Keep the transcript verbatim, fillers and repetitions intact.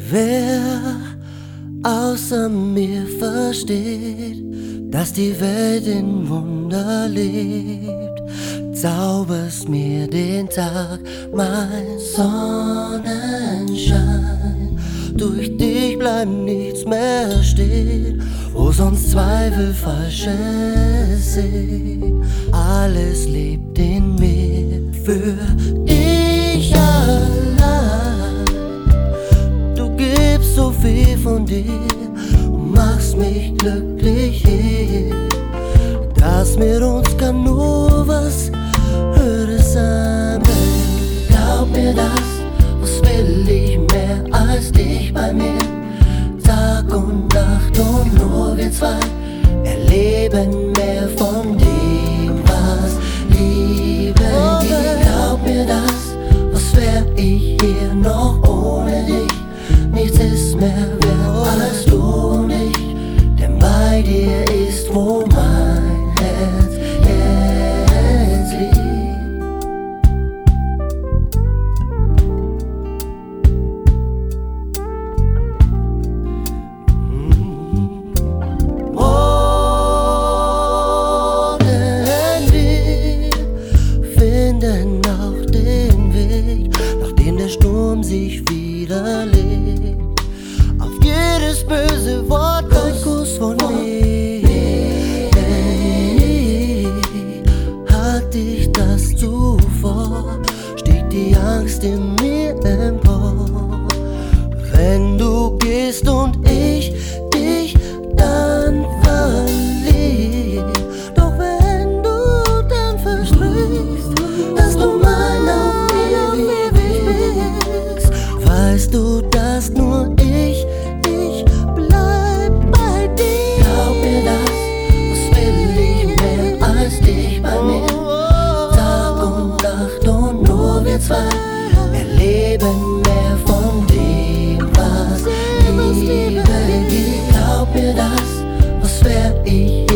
Wer außer mir versteht, dass die Welt in Wunder lebt, zauberst mir den Tag, mein Sonnenschein. Durch dich bleibt nichts mehr stehen, wo sonst Zweifel falsches sehen. Alles lebt in mir für dich allein. Du gibst so viel von dir und machst mich glücklich hier. Das mit uns kann nur was Höheres sein. Glaub mir das, was will ich mehr als dich bei mir? Tag und Nacht und nur wir zwei erleben mehr von dem, was Liebe gibt. Glaub mir das, was wär ich hier noch ohne dich? Nichts ist mehr wert als du und ich, denn bei dir ist, wo mein Herz jetzt liegt. Nachdem der Sturm sich widerlegt, auf jedes böse Wort ein Kuss von mir. Hatte ich das zuvor, stieg die Angst in mir empor. Wenn du gehst und ich dich dann verliere, doch wenn du dann versprichst, dass du mein auf ewig bist, weißt du, dass nur ich, ich bleib bei dir. Glaub mir das, was will ich mehr als dich bei mir? Tag und Nacht und nur wir zwei erleben mehr von dem, was Liebe gibt. Glaub mir das, was wär ich